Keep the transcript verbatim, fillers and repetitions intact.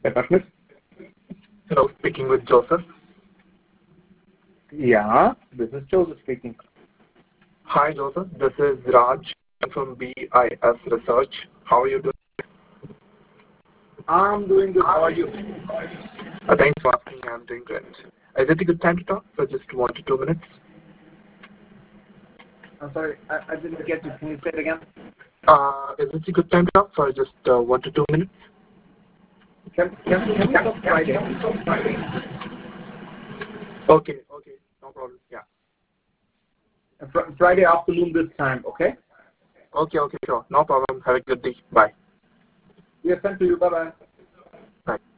Peppermint? Hello, speaking with Joseph. Yeah, this is Joseph speaking. Hi, Joseph. This is Raj from B I S Research. How are you doing? I'm doing good. How are you? Uh, thanks for asking. I'm doing great. Is it a good time to talk for just one to two minutes? I'm sorry, I, I didn't get you. Can you say it again? Uh, is it a good time to talk for just uh, one to two minutes? Can, can, can we talk Friday? Okay, okay. No problem. Yeah. Fr- Friday afternoon this time, okay? Okay, okay, sure. No problem. Have a good day. Bye. Yes, thank you. Bye-bye. Bye.